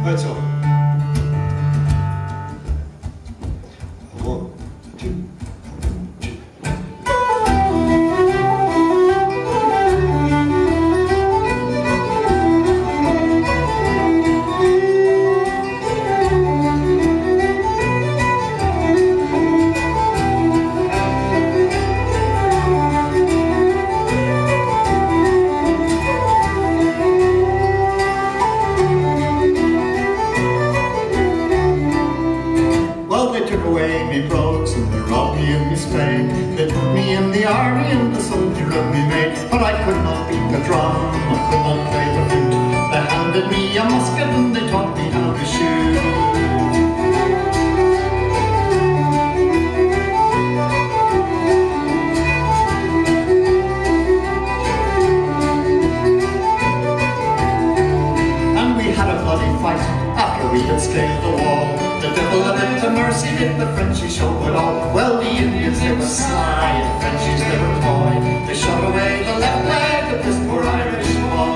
Right, so. 1, 2. They took away me brogues and they robbed me of me spade. They put me in the army and the soldier of me made. But I could not beat the drum, I could not play the flute. They handed me a musket and they taught me how to shoot. And we had a bloody fight after we had scaled the wall. The devil of it to mercy did the Frenchies show it all. Well, the Indians, they were sly, and Frenchies, they were coy. They shot away the left leg of this poor Irish boy.